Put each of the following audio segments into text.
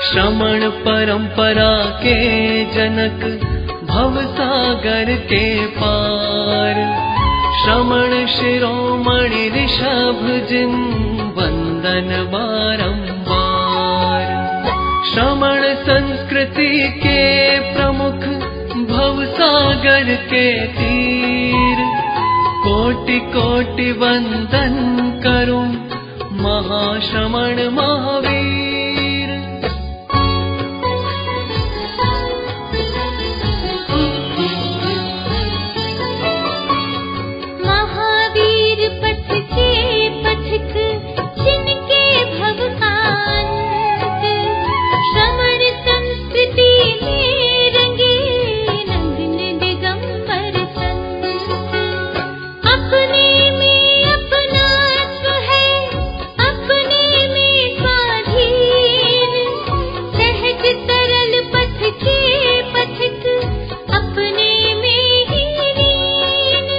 श्रमण परंपरा के जनक, भवसागर के पार। श्रमण शिरोमणि ऋषभ जिन, वंदन बारंबार। श्रमण संस्कृति के प्रमुख, भवसागर के तीर। कोटि कोटि वंदन करूं, महाश्रमण महावीर। महावीर पथ के पथिक, जिनके भवकांत। श्रमण संस्कृति में रंगे, नग्न दिगंबर संत। अपने में अपनात्व है, अपने में स्वाधीन। सहज सरल पथ के पथिक, अपने में ही लीन।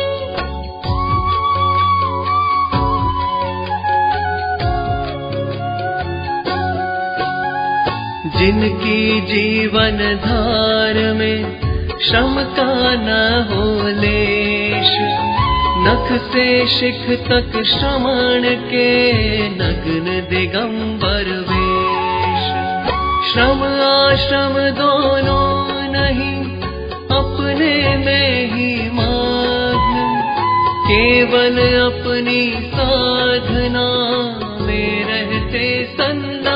जिनकी जीवन धार में श्रम का न हो लेश। नख से शिख तक श्रमण के, नग्न दिगंबर वेश। श्रम आश्रम दोनों नहीं, अपने में ही मग्न। केवल अपनी साधना में रहते संलग्न।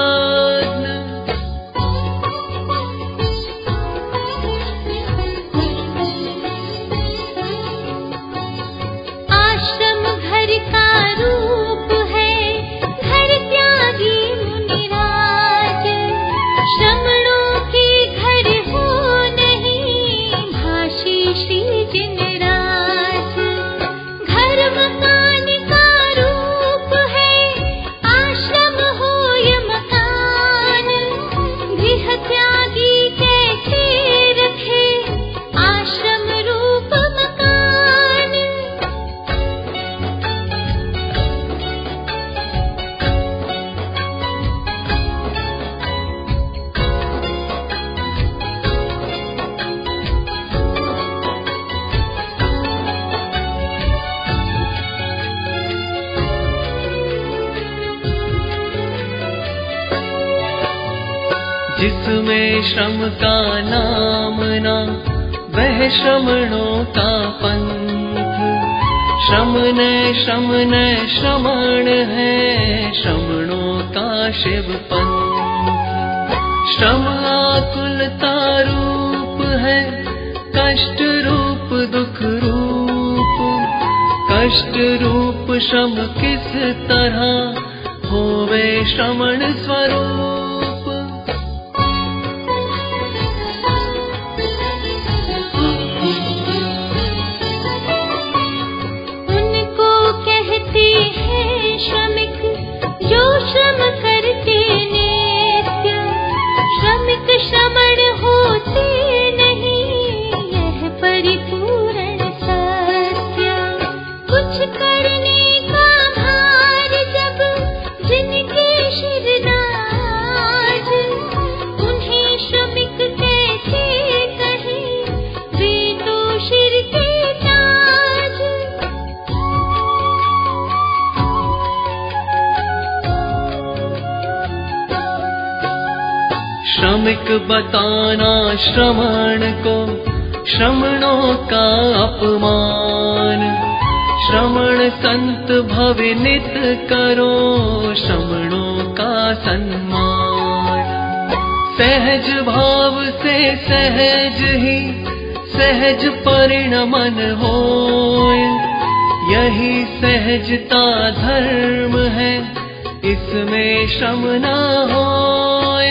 आश्रम घर का रूप है, घर त्यागी मुनिराज। श्रमणों के घर हो नहीं, भाषी श्री जिनराज। घर मकान का रूप है, आश्रम हो या मकान। गृह त्यागी कैसे रखे, आश्रम रूप मकान। जिसमें श्रम का नाम ना, वह श्रमणों का पंथ। श्रम न श्रमण है, श्रमणों का शिव पंथ। श्रम आकुलता रूप है, कष्ट रूप दुख रूप। कष्ट रूप श्रम किस तरह होवे श्रमण स्वरूप। उनको कहते हैं श्रमिक, जो श्रम करते नित्य। श्रमिक श्रमण होते नहीं, यह परिपूर्ण सत्य। कुछ करने का भार जब जिनके शिर नाज, उन्हें श्रमिक कैसे कहें, वे तो शिर के ताज। श्रमिक बताना श्रमण को, श्रमणों का अपमान। श्रमण संत भविनित करो, श्रमणों का सम्मान। सहज भाव से सहज ही, सहज परिणमन होय। यही सहजता धर्म है, इसमें श्रम न होय।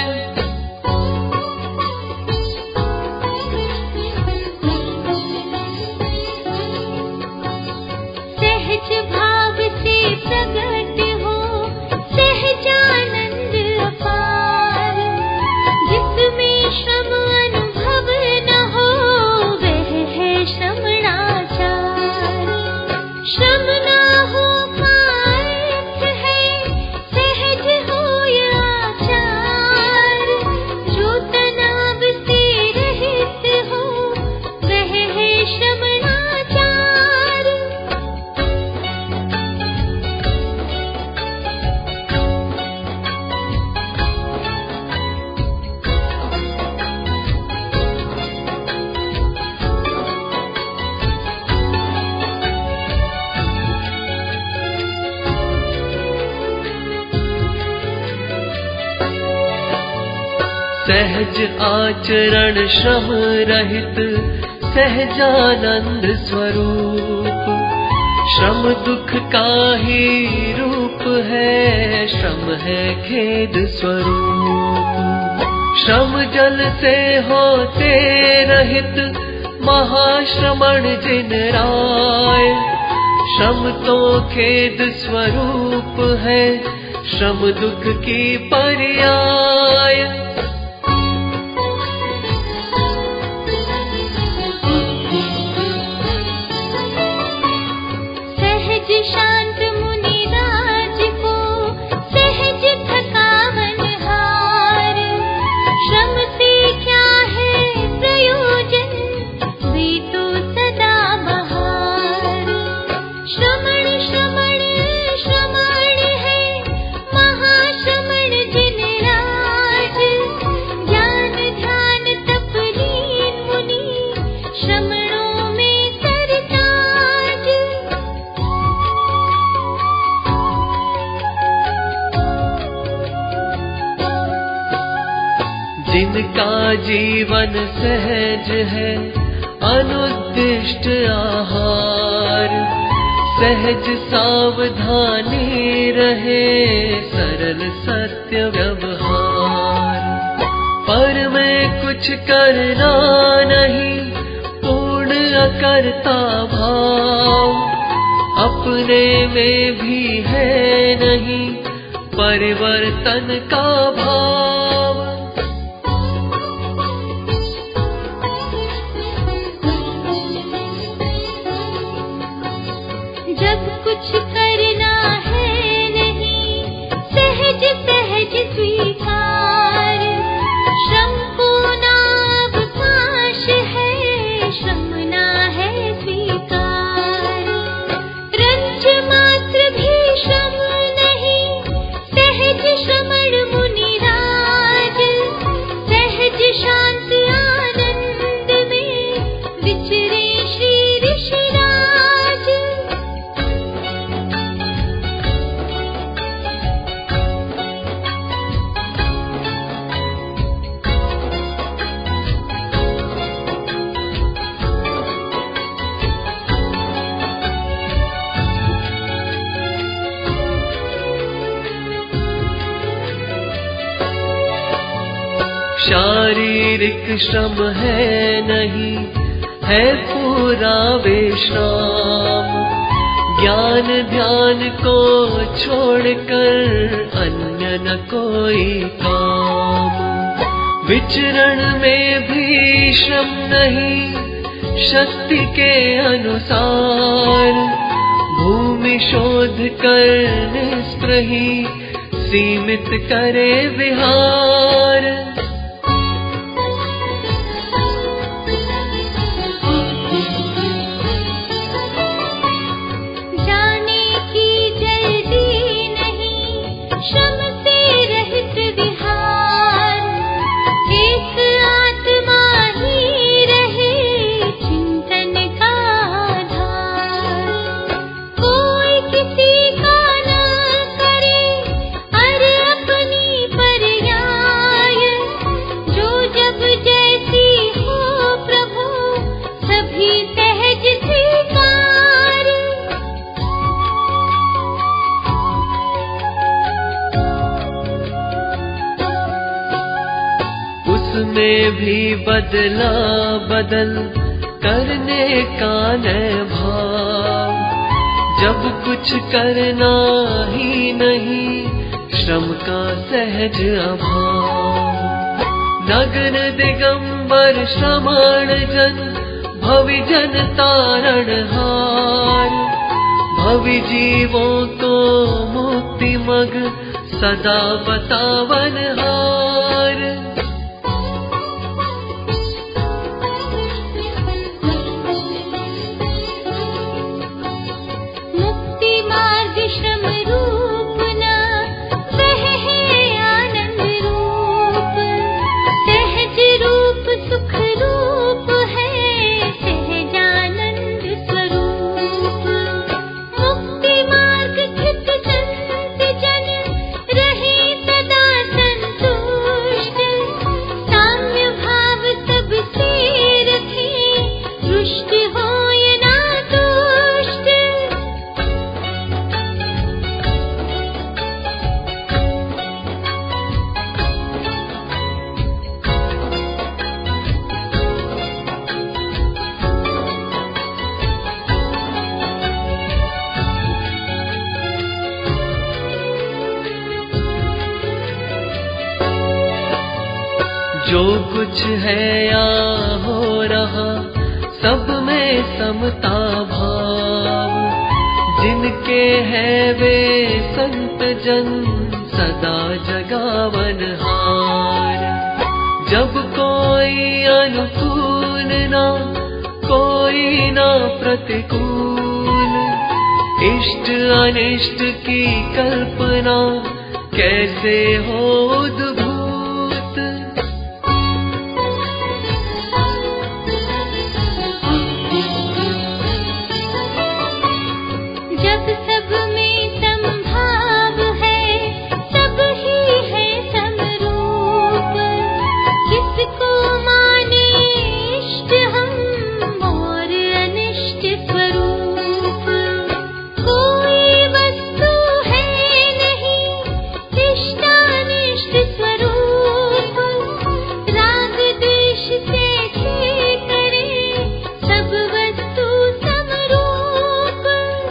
सहज भाव से प्रगट हो, सहजानंद अपार। जिसमें श्रम अनुभव न हो, वह है श्रमणाचार। श्रम न हो का अर्थ है, सहज हो या आचार। सहज आचरण श्रम रहित सहजानंद स्वरूप। श्रम दुख का ही रूप है, श्रम है खेद स्वरूप। श्रम जल से होते रहित महाश्रमण जिन राय। श्रम तो खेद स्वरूप है, श्रम दुख की पर्याय। शांत मुनि राज को सहज थकावन हार। श्रम से क्या है प्रयोजन, वे तो सदा बहार। श्रमण श्रमण श्रमण है महाश्रमण जिन राज। ज्ञान ध्यान तप लीन मुनि श्रमणों में सरताज। जिनका जीवन सहज है अनुद्दिष्ट आहार। सहज सावधानी रहे सरल सत्य व्यवहार। पर मैं कुछ करना नहीं पूर्ण अकर्ता भाव। अपने में भी है नहीं परिवर्तन का भाव। जब कुछ करना है नहीं सहज सहज स्वीकार। श्रम को ना अवकाश है, श्रम ना है स्वीकार। रंज मात्र भी श्रम नहीं सहज श्रमण मुनि राज। सहज शांत आनंद में विचरे श्री ऋषिराज। शारीरिक श्रम है नहीं है पूरा विश्राम। ज्ञान ध्यान को छोड़कर अन्य न कोई काम। विचरण में भी श्रम नहीं शक्ति के अनुसार। भूमि शोध कर निस्पृही सीमित करे विहार। में भी बदला बदल करने का नया भाव। जब कुछ करना ही नहीं श्रम का सहज अभाव। नग्न दिगंबर श्रमण जन भवि जन तारणहार। भवि जीवों को मुक्ति मग सदा बतावनहार। रहे सदा संतोष। जो कुछ है या हो रहा सब में समता भाव, जिनके है वे संत जन सदा जगावन हार। जब कोई अनुकूल ना कोई ना प्रतिकूल, इष्ट अनिष्ट की कल्पना कैसे हो उद्भूत। जब सब में समभाव है, सब ही है समरूप, किसको माने इष्ट हम और अनिष्ट स्वरूप। कोई वस्तु है नहीं इष्टानिष्ट स्वरूप, राग द्वेष कैसे करे सब वस्तु समरूप।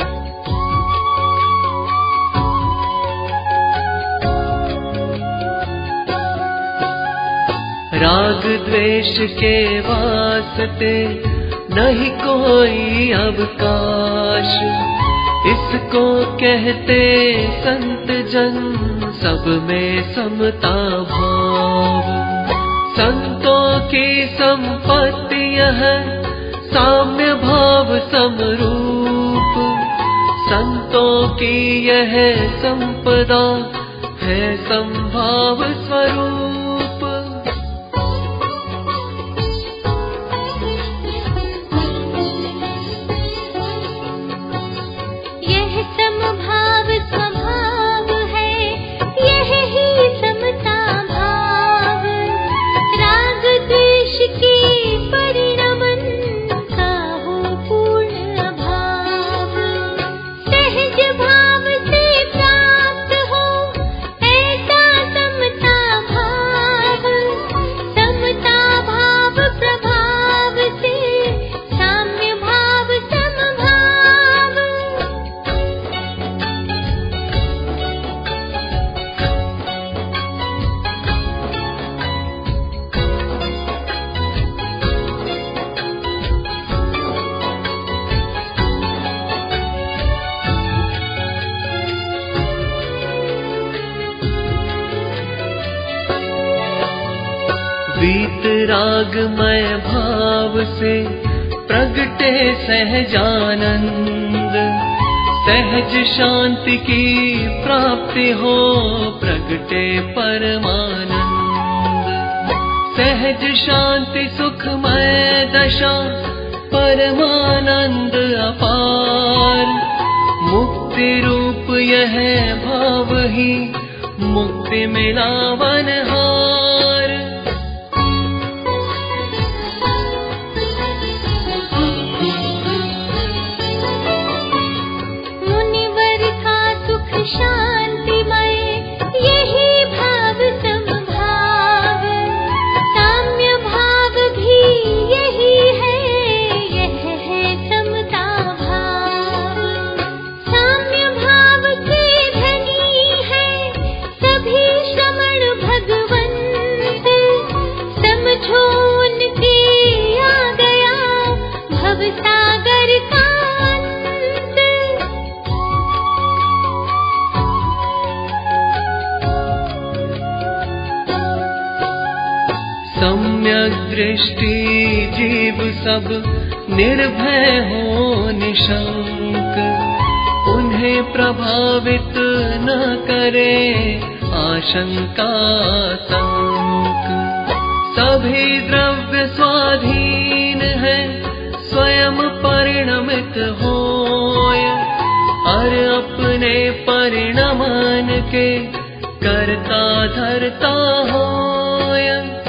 राग द्वेष के वास्ते नहीं कोई अवकाश, इसको कहते संत जन सब में समता भाव। संतों की संपत्ति है साम्य भाव समरूप, संतों की यह संपदा है संभाव स्वरूप। यह समभाव स्वभाव है, यह ही समता भाव, राग द्वेष के परिणमन का हो पूर्ण अभाव। सहज भाव से प्राप्त हो ऐसा समता भाव, समता भाव प्रभाव से साम्य भाव समभाव। वीत रागमय भाव से प्रगटे सहजानंद, सहज शांति की प्राप्ति हो प्रगटे परमानंद। सहज शांति सुखमय दशा परमानंद अपार, मुक्ति रूप यह भाव ही मुक्ति मिलावन हार। मुनिवर का सुख शांतिमय यही भाव समभाव, साम्य भाव भी यही है, यह है समता भाव। साम्य भाव से धनी है सभी श्रमण भगवंत, समझो उनके आ गया भवसागर का अंत। सम्यक दृष्टि जीव सब निर्भय हो निशंक, उन्हें प्रभावित न करे आशंका आतंक। सभी द्रव्य स्वाधीन है स्वयं परिणमित होय, और अपने परिणमन के करता धरता होय।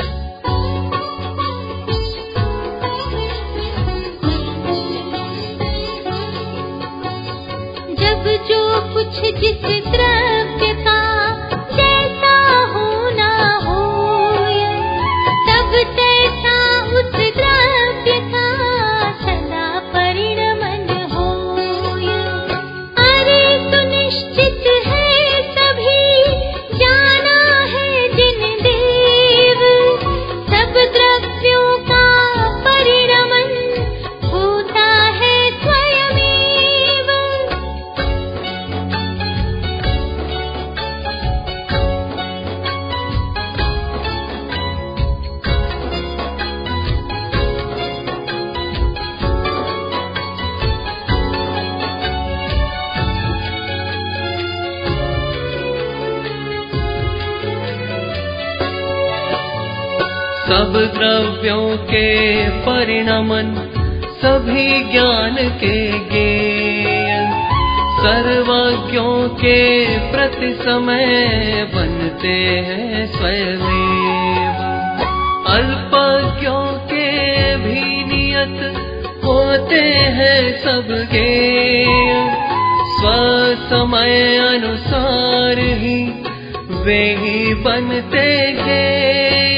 जब जो कुछ जिस द्रव्य का जैसा होना होय, तब तैसा उस द्रव्य का सदा परिणमन होय। अरे सुनिश्चित है सभी जाना है जिन देव, सब द्रव्यों के परिणमन सभी ज्ञान के ज्ञेय, सर्वज्ञों के प्रति समय बनते हैं स्वयमेव। अल्पज्ञों के भी नियत होते हैं सब ज्ञेय, स्वसमय अनुसार ही वे ही बनते ज्ञेय।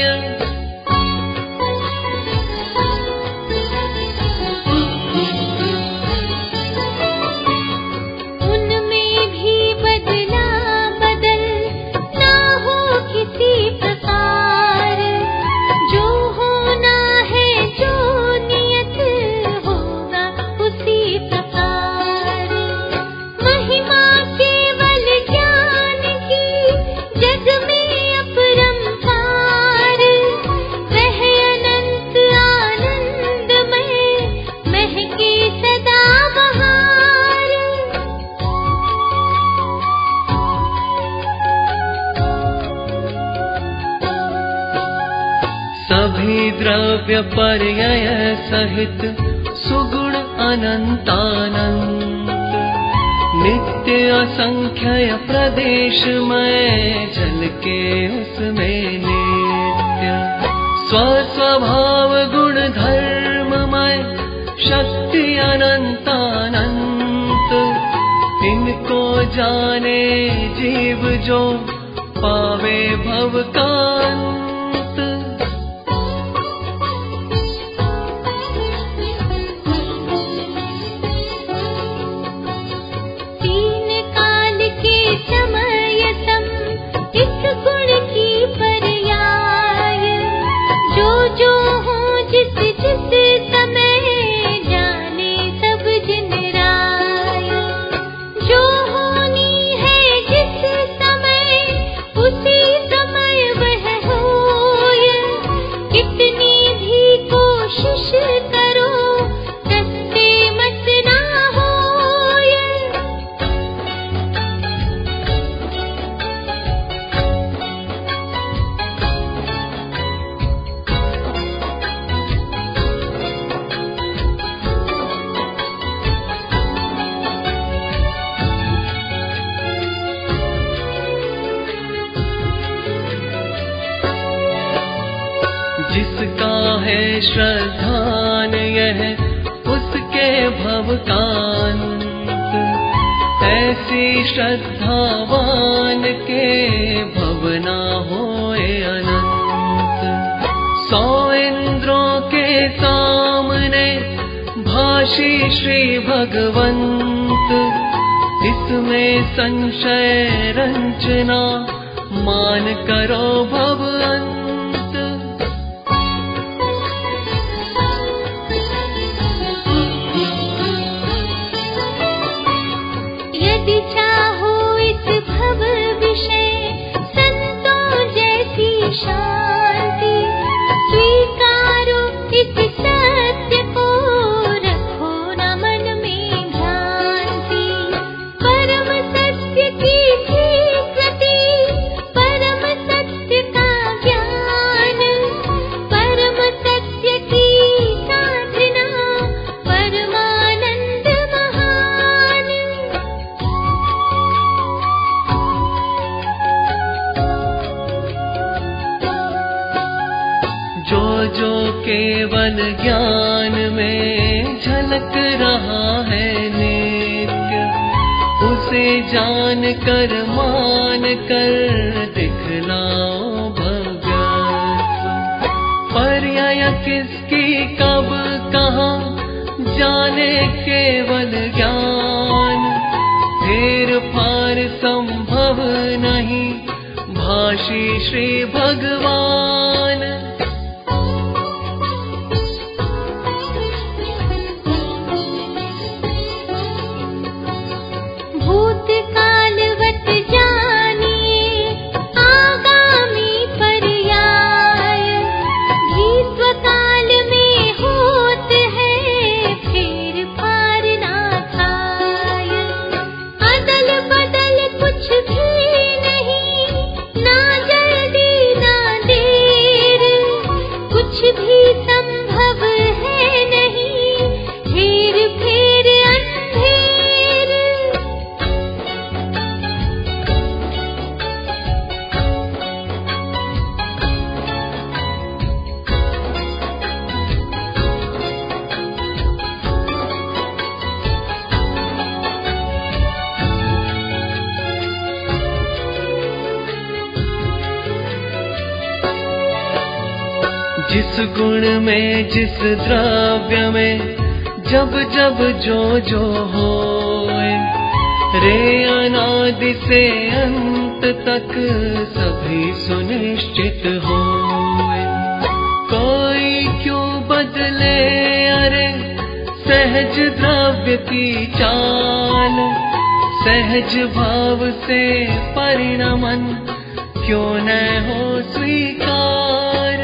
उनमें भी बदला बदल ना हो किसी प्रकार, जो होना है जो नियत होगा उसी प्रकार। महिमा केवल ज्ञान की जग में अपरंपार, वह अनंत आनंदमय महके सदा बहार। सभी द्रव्य पर्यय सहित सुगुण अनंतानंत, नित्य असंख्य प्रदेश में जल के उसमें नित्य। स्वस्वभाव गुण धर्ममय शक्ति अनंतानंत, इनको जाने जीव जो पावे भव का अंत। तीन काल के समय सम इस गुण की पर्याय, जो जो हो जिस जिस समय जाने सब जिन राय। जो होनी है जिस समय उसी समय वह होय, कितनी भी कोशिश करो रस्ते मत ना होय। जिसका है श्रद्धान यह उसके भव का अंत, ऐसी श्रद्धावान के भव ना होए अनंत। 100 इंद्रों के सामने भाषी श्री भगवंत, इसमें संशय रंजना मान करो भव अंत। यदि चाहो इस भव विषय संतों जैसी शांति, स्वीकारो इस सत्य को, रखो न मन में भ्रांति। परम सत्य की स्वीकृति, परम सत्य का ज्ञान, परम सत्य की साधना, परमानंद महान। जो जो केवल ज्ञान में झलक रहा है नित्य, उसे जान कर मान कर दिखलाओ भव्यत्व। पर्याय किसकी कब कहाँ जाने केवल ज्ञान, फेर फार संभव नहीं भाषी श्री भगवान। भूतकालवत जानिए आगामी पर्याय, भीष्मकाल में होत है फेर फार ना थाय। अदल बदल कुछ भी नहीं, ना जल्दी ना देर, जिस गुण में जिस द्रव्य में जब जब जो होए, रे अनादि से अंत तक सभी सुनिश्चित होए। कोई क्यों बदले अरे सहज द्रव्य की चाल, सहज भाव से परिणमन क्यों न हो स्वीकार।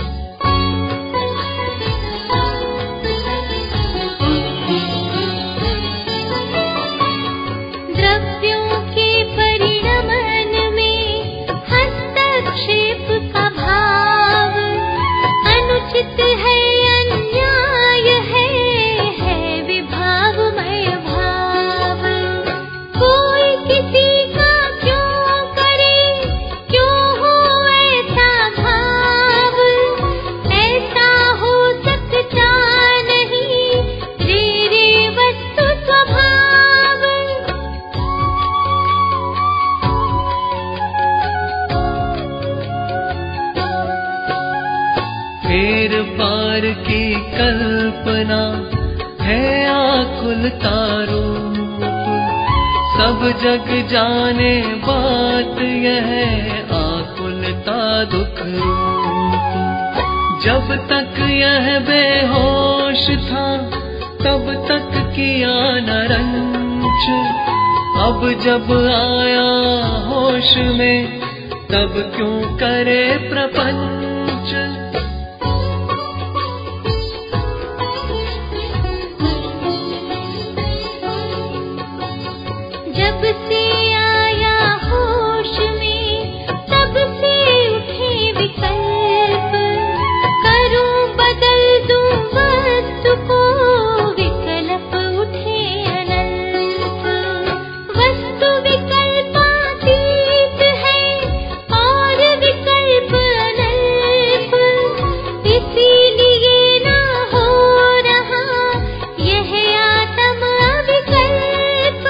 द्रव्यों के परिणमन में हस्तक्षेप का भाव अनुचित है, अन्याय है विभागमय भाव। कोई किसी का क्यों करे, क्यों हो ऐसा भाव, ऐसा हो सकता नहीं रे वस्तु स्वभाव। फेर पार की कल्पना है आकुलता रूप, सब जग जाने बात यह आकुलता दुख रूप। जब तक यह बेहोश था तब तक किया न रंच, अब जब आया होश में तब क्यों करे प्रपंच। जब से आया होश में तब से उठे विकल्प, करूं बदल दूं वस्तु को, विकल्प उठे अनंत। वस्तु विकल्पातीत है और विकल्प अनल्प, इसीलिए ना हो रहा यह आत्म अविकल्प।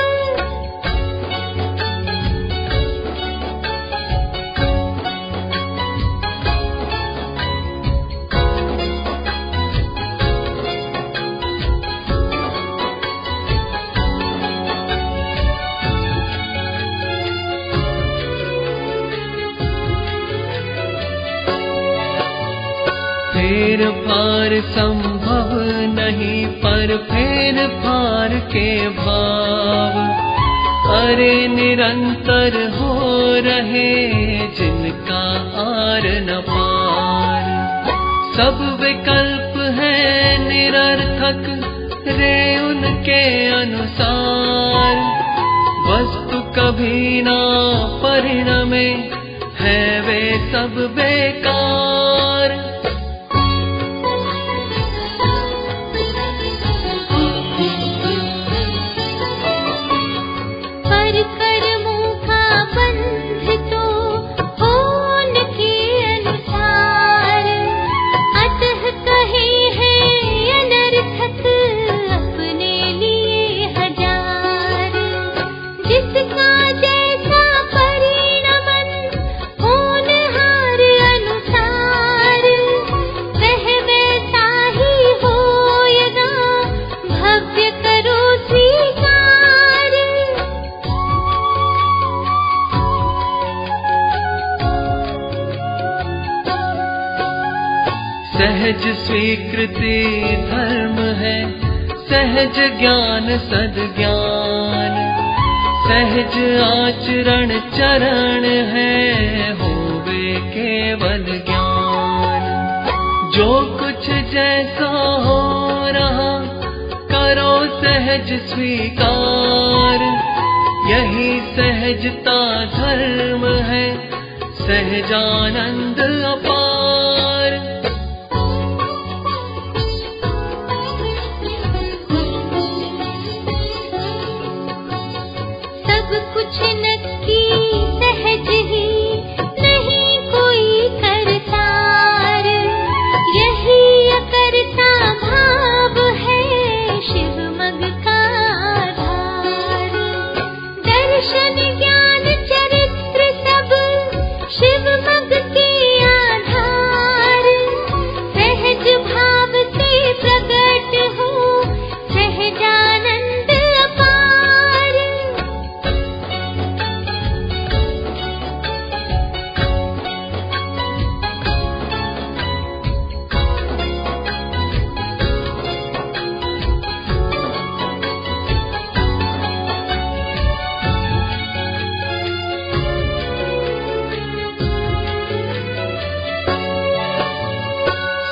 फेर फार संभव नहीं पर फेर फार के भाव, अरे निरंतर हो रहे जिनका आर न पार। सब विकल्प है निरर्थक रे उनके अनुसार, वस्तु कभी ना परिणमे है वे सब बेकार। पर कर्मों का बंध तो होन के अनुसार, अतः कहे हैं अनर्थक अपने लिए हजार। जिसका जैसा परिणमन होनहार अनुसार, वह वैसा ही होएगा भव्य करो स्वीकार। सहज स्वीकृति धर्म है, सहज ज्ञान सद्ज्ञान, सहज आचरण चरण है होवे केवल ज्ञान। जो कुछ जैसा हो रहा करो सहज स्वीकार, यही सहजता धर्म है, सहजानंद अपार। सब कुछ नक्की सहज ही, नहीं कोई करतार, यही अकर्ता भाव है शिव मग का आधार। दर्शन ज्ञान चरित्र सब शिव मग के आधार,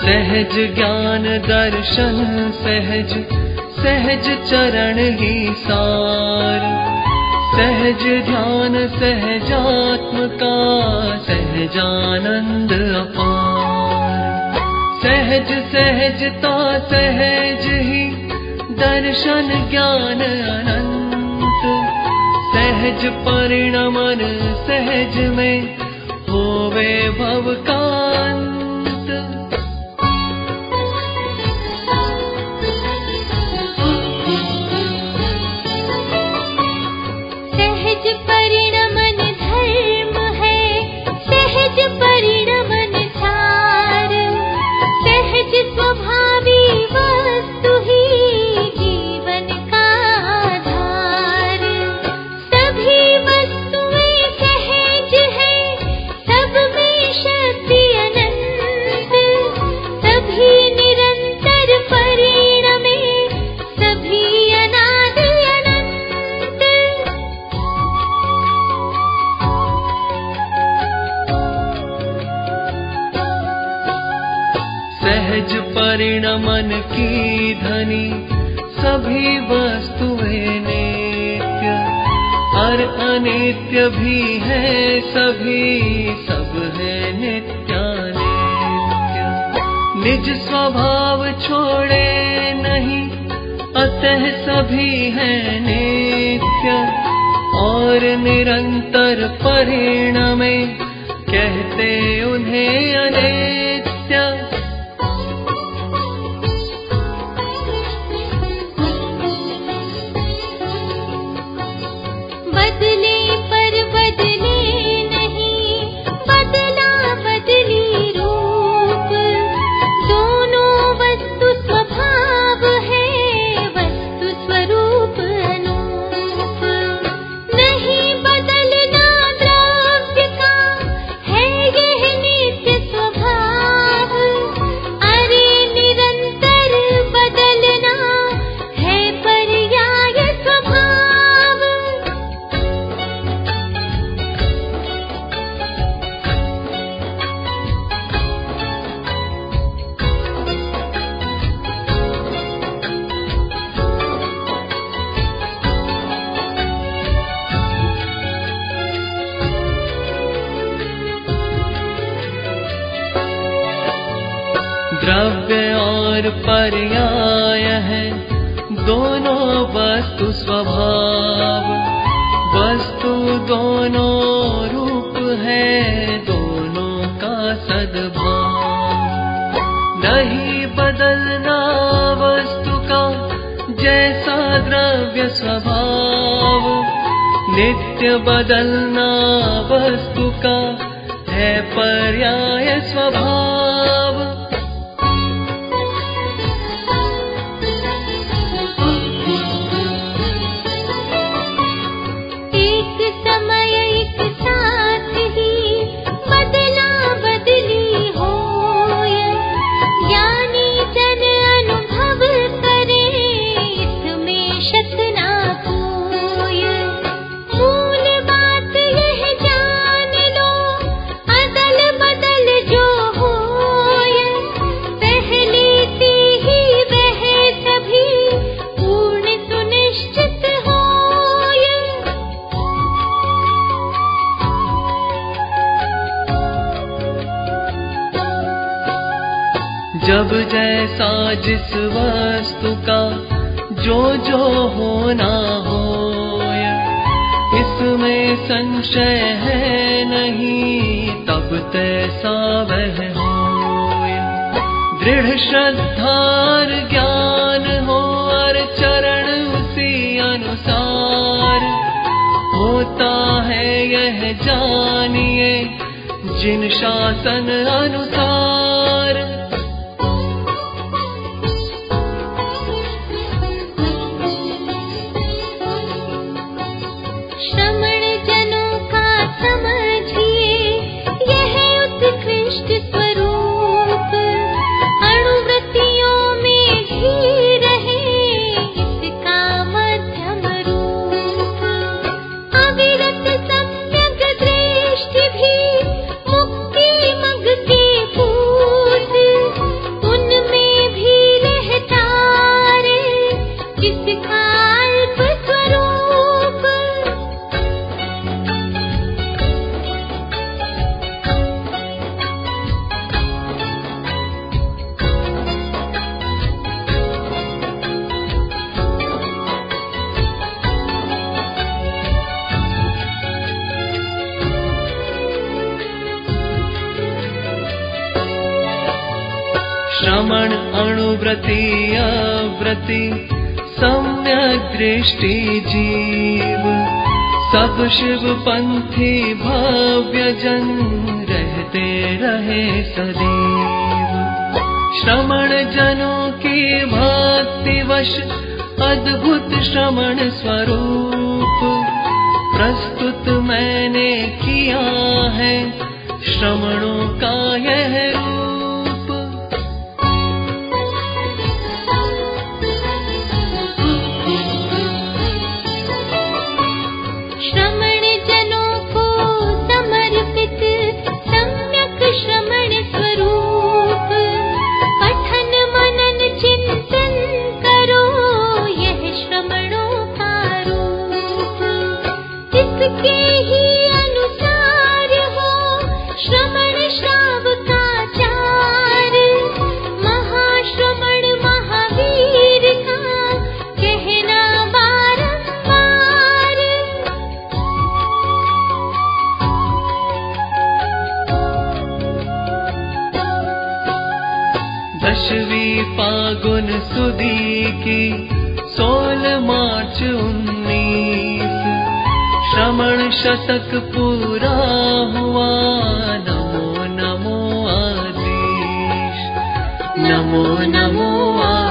सहज ज्ञान दर्शन सहज सहज चरण ही सार। सहज ध्यान सहजात्म का सहजानंद अपार। सहज सहजता सहज ही दर्शन ज्ञान अनंत। सहज परिणमन सहज में होवे भव का अंत। सहज परिणमन धर्म है, सहज परिणमन सार। सहज स्वभावी वस्तु ही जीवन का आधार। सभी वस्तुएं सहज है, सब में शक्ति अनंत। सभी निरंतर परिणमे, सभी अनादि अनंत। सहज परिणमन की धनी सभी वस्तुएं नित्य और अनित्य भी है सभी, सब है नित्यानित्य। निज स्वभाव छोड़े नहीं अतः सभी है नित्य। और निरंतर परिणमे कहते उन्हें अनित्य। बदले पर बदले नहीं, बदला बदली रूप। दोनों वस्तु स्वभाव है, वस्तु स्वरूप अनूप। नहीं बदलना द्रव्य का है यह नित्य स्वभाव। अरे निरंतर बदलना है पर्याय स्वभाव। द्रव्य और पर्याय है दोनों वस्तु स्वभाव। वस्तु दोनों रूप है, दोनों का सद्भाव। नहीं बदलना वस्तु का जैसा द्रव्य स्वभाव। नित्य बदलना वस्तु का है पर्याय स्वभाव। एक समय एक साथ ही बदला बदली होय। ज्ञानी जन अनुभव करे, इसमें शक ना कोय। मूल बात यह जान लो, अदल बदल जो होय। पहले से ही वह सभी पूर्ण सुनिश्चित होय। जब जैसा जिस वस्तु का जो होना होय, इसमें संशय है नहीं, तब तैसा वह होय। दृढ़ श्रद्धा और ज्ञान हो और चरण उसी अनुसार। होता है यह जानिए जिन शासन अनुसार। श्रमण जनों का समझिए यह उत्कृष्ट स्वरूप। अणुवृत्तियों में घी रहे, इसका मध्यम रूप। अविरत सम्यक दृष्टि भी मुक्ति मग के पूत। श्रमण अणुव्रति अव्रति सम्यक दृष्टि जीव, सब शिव पंथी भव्य जन रहते रहे सदैव। श्रमण जनों की भक्ति वश अद्भुत श्रमण स्वरूप प्रस्तुत मैंने किया है, श्रमणों का यह रूप। श्रमण जनों को समर्पित सम्यक श्रमण स्वरूप, पठन मनन चिंतन करो यह श्रमणों का रूप। इसके ही अनुसार हो श्रमण श्रावकाचार, महाश्रमण महावीर का कहना बारंबार। दशवीं फागुन सुदी की 16 मार्च 19, श्रमण शतक पूरा हुआ। नमो नमो आदेश, नमो नमो आदेश।